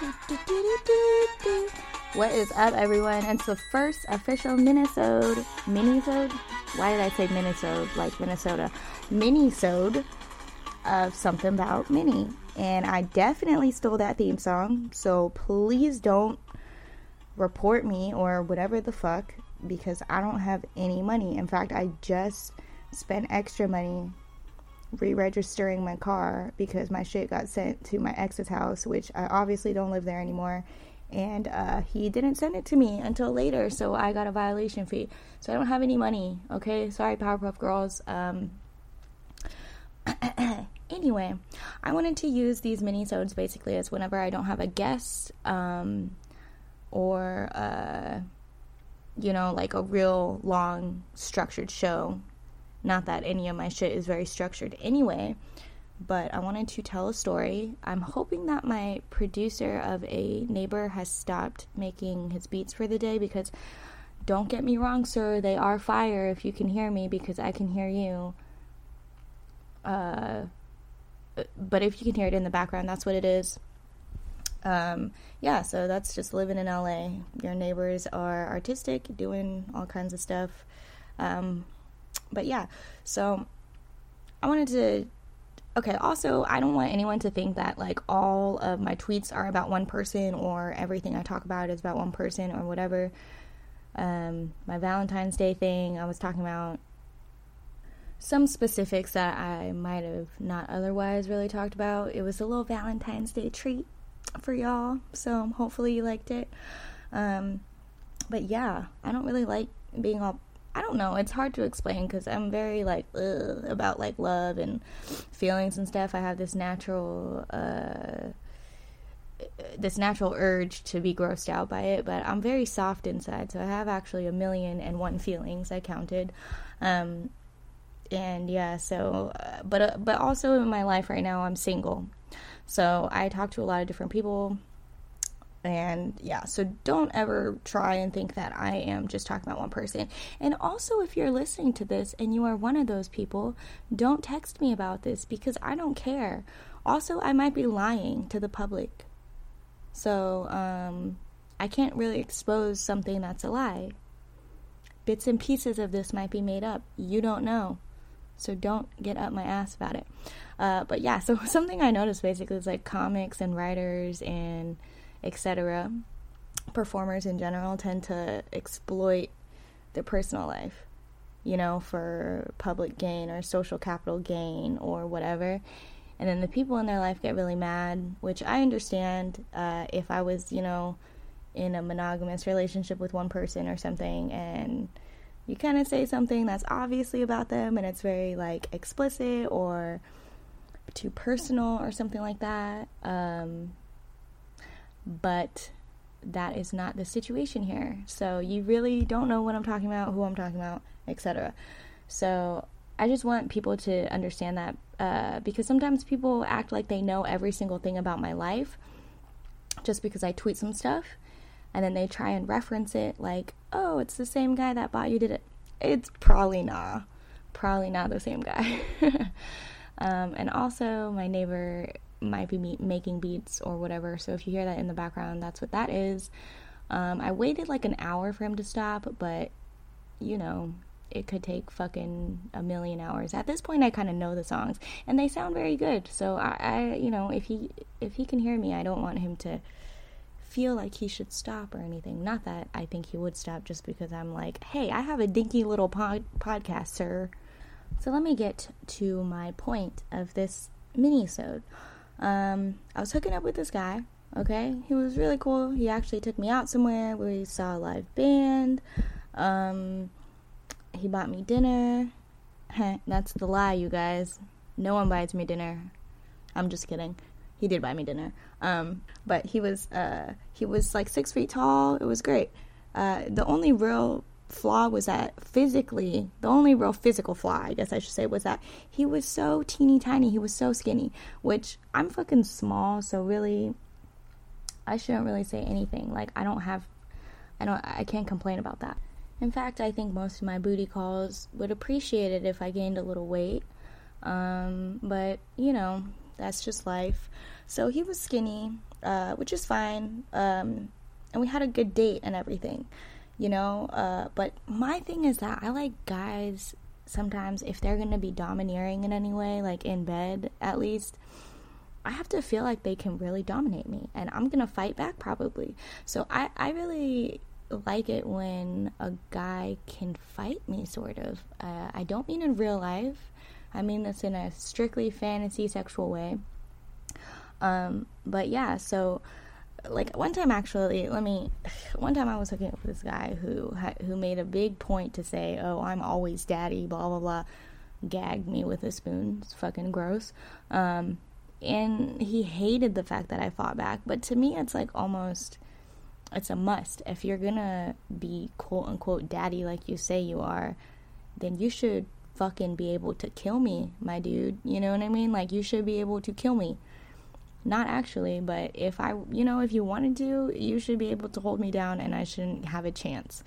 What is up, everyone? It's the first official minisode. Why did I say minisode like Minnesota? Minisode of Something About Minnie. And I definitely stole that theme song, so please don't report me or whatever the fuck, because I don't have any money. In fact, I just spent extra money re-registering my car because my shit got sent to my ex's house, which I obviously don't live there anymore, and he didn't send it to me until later, so I got a violation fee. So I don't have any money, okay? Sorry, Powerpuff Girls. Anyway, I wanted to use these mini-sodes basically as whenever I don't have a guest, or like a real long structured show. Not that any of my shit is very structured anyway, but I wanted to tell a story. I'm hoping that my producer of a neighbor has stopped making his beats for the day, because don't get me wrong, sir, they are fire if you can hear me, because I can hear you. But if you can hear it in the background, that's what it is. Yeah, so that's just living in LA. Your neighbors are artistic, doing all kinds of stuff. But yeah, so I wanted to, okay, also, I don't want anyone to think that, like, all of my tweets are about one person, or everything I talk about is about one person, or whatever. My Valentine's Day thing, I was talking about some specifics that I might have not otherwise really talked about. It was a little Valentine's Day treat for y'all, so hopefully you liked it. But yeah, I don't really like being all, I don't know, it's hard to explain because I'm very like about like love and feelings and stuff. I have this natural urge to be grossed out by it, but I'm very soft inside, so I have actually 1,000,001 feelings. I counted. And yeah, so but also in my life right now I'm single, so I talk to a lot of different people. And yeah, so don't ever try and think that I am just talking about one person. And also, if you're listening to this and you are one of those people, don't text me about this, because I don't care. Also, I might be lying to the public, so I can't really expose something that's a lie. Bits and pieces of this might be made up. You don't know, so don't get up my ass about it. But yeah, so something I noticed basically is like comics and writers and etc., performers in general, tend to exploit their personal life, for public gain or social capital gain or whatever. And then the people in their life get really mad, which I understand. If I was, in a monogamous relationship with one person or something, and you kind of say something that's obviously about them and it's very like explicit or too personal or something like that, but that is not the situation here. So you really don't know what I'm talking about, who I'm talking about, etc. So I just want people to understand that, because sometimes people act like they know every single thing about my life just because I tweet some stuff, and then they try and reference it like, oh, it's the same guy that bought you did it. It's probably not the same guy. And also, my neighbor might be making beats or whatever, so if you hear that in the background, that's what that is. I waited like an hour for him to stop, but it could take fucking 1,000,000 hours. At this point, I kind of know the songs, and they sound very good, so I if he can hear me, I don't want him to feel like he should stop or anything. Not that I think he would stop just because I'm like, hey, I have a dinky little podcast, sir. So let me get to my point of this mini-sode. I was hooking up with this guy, okay? He was really cool. He actually took me out somewhere where we saw a live band. He bought me dinner. That's the lie, you guys. No one buys me dinner. I'm just kidding. He did buy me dinner. But he was like 6 feet tall. It was great. The only real flaw was that the only real physical flaw, I guess I should say, was that he was so teeny tiny. He was so skinny, which I'm fucking small, so really I shouldn't really say anything. Like, I can't complain about that. In fact, I think most of my booty calls would appreciate it if I gained a little weight. But that's just life. So he was skinny, which is fine, and we had a good date and everything, you know, but my thing is that I like guys sometimes, if they're gonna be domineering in any way, like in bed at least, I have to feel like they can really dominate me, and I'm gonna fight back probably. So I really like it when a guy can fight me, sort of. I don't mean in real life. I mean this in a strictly fantasy sexual way. But yeah, so like one time I was hooking up with this guy who made a big point to say, oh, I'm always daddy, blah blah blah, gagged me with a spoon. It's fucking gross. And he hated the fact that I fought back, but to me it's like almost, it's a must. If you're gonna be quote unquote daddy like you say you are, then you should fucking be able to kill me, my dude. You know what I mean? Like, you should be able to kill me. Not actually, but if you wanted to, you should be able to hold me down and I shouldn't have a chance.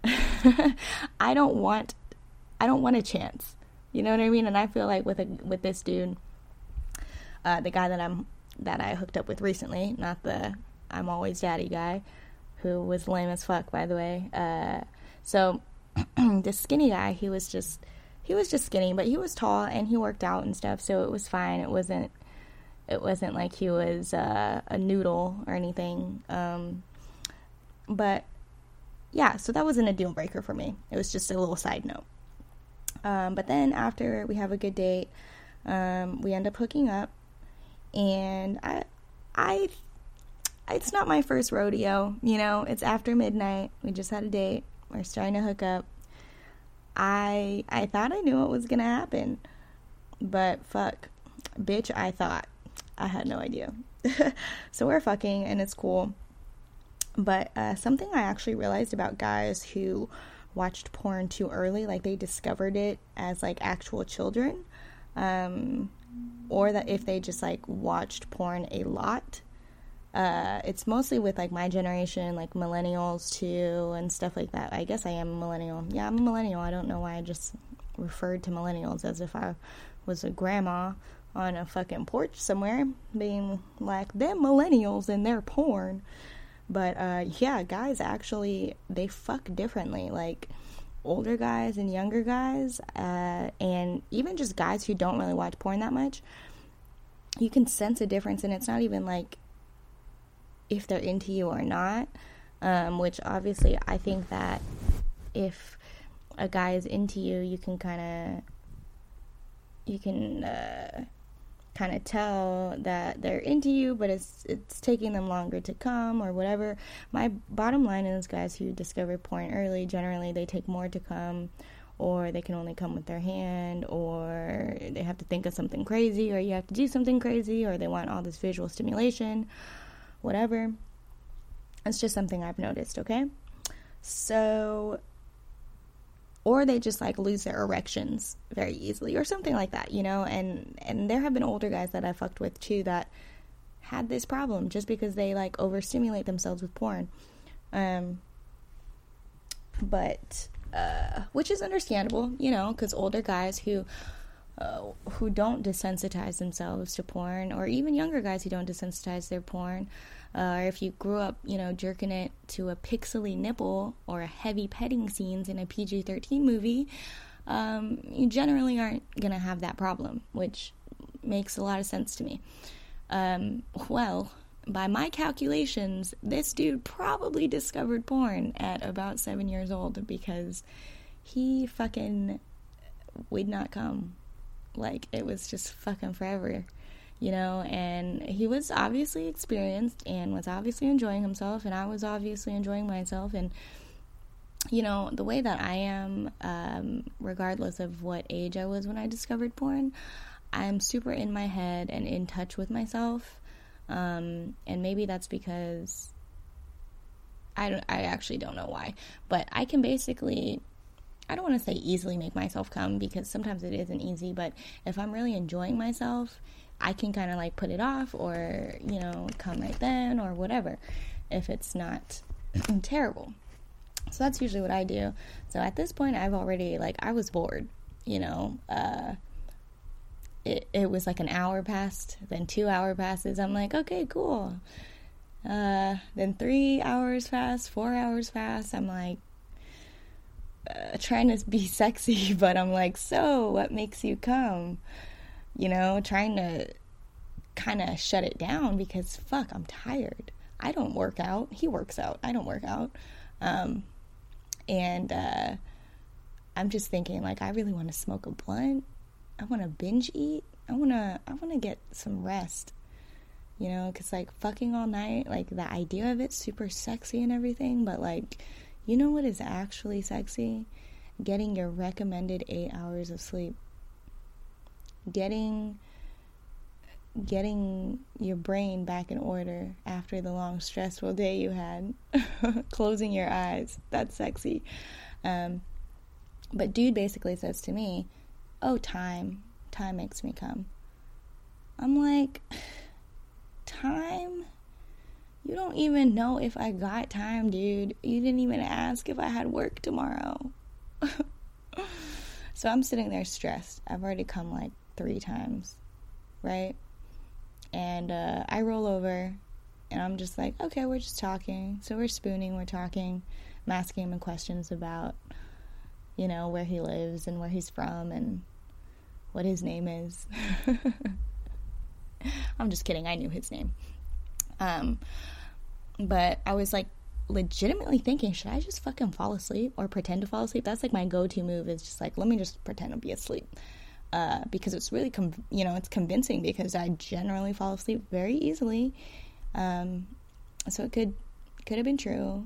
I don't want a chance. You know what I mean? And I feel like with this dude, the guy that I hooked up with recently, not the I'm always daddy guy, who was lame as fuck, by the way. So this skinny guy, he was just skinny, but he was tall and he worked out and stuff, so it was fine. It wasn't like he was a noodle or anything. But yeah, so that wasn't a deal breaker for me. It was just a little side note. But then after we have a good date, we end up hooking up, and I it's not my first rodeo, you know. It's after midnight. We just had a date. We're starting to hook up. I thought I knew what was gonna happen, but fuck, bitch, I thought. I had no idea. So we're fucking, and it's cool. But something I actually realized about guys who watched porn too early, like they discovered it as like actual children, or that if they just like watched porn a lot, it's mostly with like my generation, like millennials too, and stuff like that. I guess I am a millennial. Yeah, I'm a millennial. I don't know why I just referred to millennials as if I was a grandma on a fucking porch somewhere being like, them millennials and their porn. But yeah, guys actually, they fuck differently. Like older guys and younger guys, and even just guys who don't really watch porn that much, you can sense a difference. And it's not even like if they're into you or not, which obviously I think that if a guy is into you, you can kind of tell that they're into you, but it's taking them longer to come or whatever. My bottom line is, guys who discover porn early, generally they take more to come, or they can only come with their hand, or they have to think of something crazy, or you have to do something crazy, or they want all this visual stimulation, whatever. It's just something I've noticed, okay? So, or they just like lose their erections very easily or something like that, you know. And there have been older guys that I fucked with too that had this problem just because they like overstimulate themselves with porn, but which is understandable, you know, because older guys who don't desensitize themselves to porn, or even younger guys who don't desensitize their porn, or if you grew up, you know, jerking it to a pixely nipple or a heavy petting scenes in a PG-13 movie, you generally aren't gonna have that problem, which makes a lot of sense to me. Well, by my calculations, this dude probably discovered porn at about 7 years old, because he fucking would not come. Like, it was just fucking forever, you know. And he was obviously experienced and was obviously enjoying himself, and I was obviously enjoying myself. And, you know, the way that I am, regardless of what age I was when I discovered porn, I'm super in my head and in touch with myself. And maybe that's because I actually don't know why, but I can basically, I don't want to say easily make myself come, because sometimes it isn't easy, but if I'm really enjoying myself, I can kind of like put it off, or, you know, come right then, or whatever, if it's not terrible. So that's usually what I do. So at this point, I've already, like, I was bored, you know, it was like an hour passed, then 2 hour passes. I'm like, okay, cool. Then 3 hours pass, 4 hours pass. I'm like, trying to be sexy, but I'm like, so what makes you come? You know, trying to kind of shut it down because fuck, I'm tired. I don't work out. He works out. I don't work out. And I'm just thinking, like, I really want to smoke a blunt. I want to binge eat. I want to get some rest, you know, because, like, fucking all night, like, the idea of it's super sexy and everything, but, like, you know what is actually sexy? Getting your recommended 8 hours of sleep. Getting your brain back in order after the long, stressful day you had. Closing your eyes. That's sexy. But dude basically says to me, oh, time makes me come. I'm like, time? You don't even know if I got time, dude. You didn't even ask if I had work tomorrow. So I'm sitting there stressed. I've already come like 3 times, right? And I roll over, and I'm just like, okay, we're just talking. So we're spooning, we're talking. I'm asking him questions about, you know, where he lives and where he's from and what his name is. I'm just kidding. I knew his name. But I was like legitimately thinking, should I just fucking fall asleep or pretend to fall asleep? That's like my go-to move, is just like, let me just pretend to be asleep. Because it's really, it's convincing, because I generally fall asleep very easily. So it could have been true.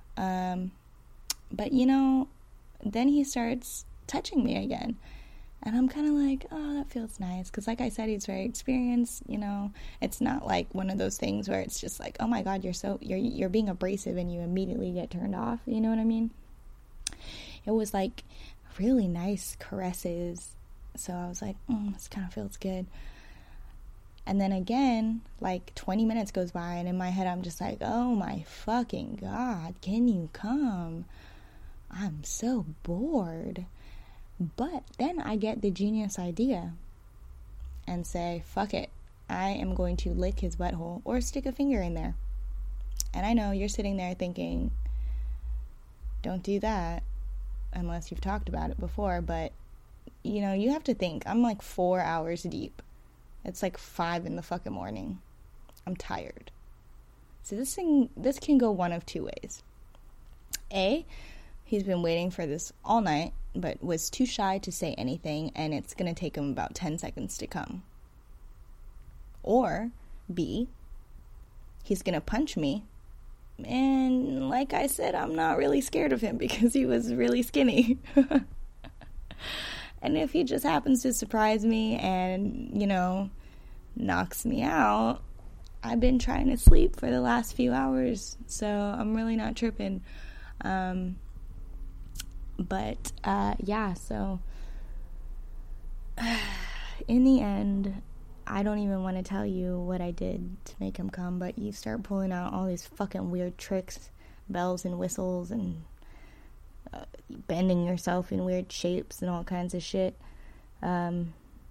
But, you know, then he starts touching me again. And I'm kind of like, oh, that feels nice. Because like I said, he's very experienced, you know. It's not like one of those things where it's just like, oh my God, you're being abrasive and you immediately get turned off. You know what I mean? It was like really nice caresses. So I was like, this kind of feels good. And then again, like 20 minutes goes by, and in my head I'm just like, oh my fucking God, can you come? I'm so bored. But then I get the genius idea and say, fuck it, I am going to lick his butthole or stick a finger in there. And I know you're sitting there thinking, don't do that unless you've talked about it before, but you know, you have to think, I'm like 4 hours deep. It's like 5 in the fucking morning. I'm tired. So this can go one of 2 ways. A, he's been waiting for this all night, but was too shy to say anything, and it's going to take him about 10 seconds to come. Or B, he's going to punch me. And like I said, I'm not really scared of him because he was really skinny. And if he just happens to surprise me and, you know, knocks me out, I've been trying to sleep for the last few hours, so I'm really not tripping. But yeah, so in the end, I don't even want to tell you what I did to make him come, but you start pulling out all these fucking weird tricks, bells and whistles, and bending yourself in weird shapes and all kinds of shit. Yeah.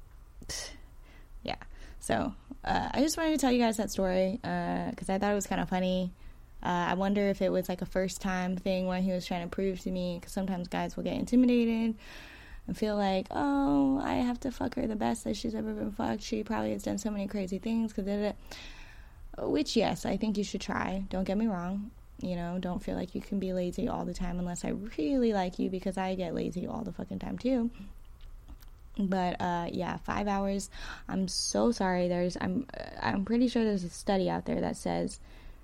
So, I just wanted to tell you guys that story, because I thought it was kind of funny. I wonder if it was like a first time thing where he was trying to prove to me, because sometimes guys will get intimidated and feel like, oh, I have to fuck her the best that she's ever been fucked. She probably has done so many crazy things, which, yes, I think you should try. Don't get me wrong. You know, don't feel like you can be lazy all the time unless I really like you, because I get lazy all the fucking time too. But yeah, 5 hours. I'm so sorry. I'm pretty sure there's a study out there that says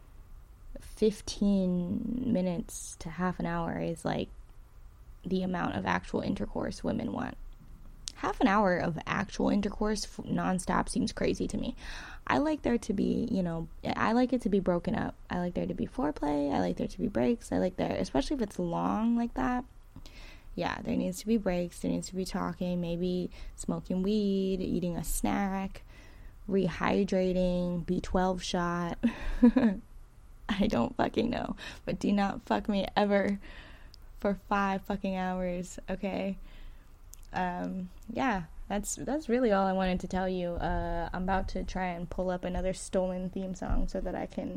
15 minutes to half an hour is like the amount of actual intercourse women want. Half an hour of actual intercourse nonstop seems crazy to me. I like there to be, you know, I like it to be broken up. I like there to be foreplay. I like there to be breaks. I like there, especially if it's long like that. Yeah, there needs to be breaks. There needs to be talking, maybe smoking weed, eating a snack, rehydrating, B12 shot. I don't fucking know. But do not fuck me ever for 5 fucking hours, okay? Yeah. that's really all I wanted to tell you. I'm about to try and pull up another stolen theme song so that I can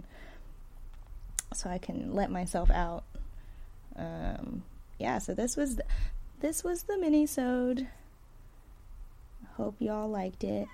let myself out. Yeah, so this was the mini-sode. Hope y'all liked it.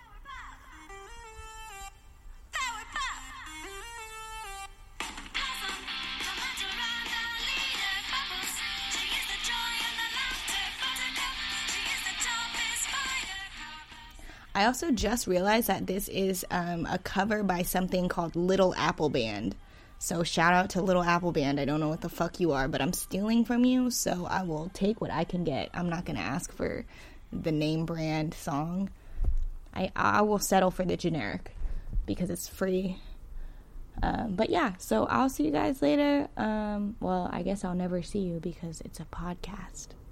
I also just realized that this is a cover by something called Little Apple Band. So shout out to Little Apple Band. I don't know what the fuck you are, but I'm stealing from you, so I will take what I can get. I'm not going to ask for the name brand song. I will settle for the generic because it's free. But yeah, so I'll see you guys later. Well, I guess I'll never see you because it's a podcast.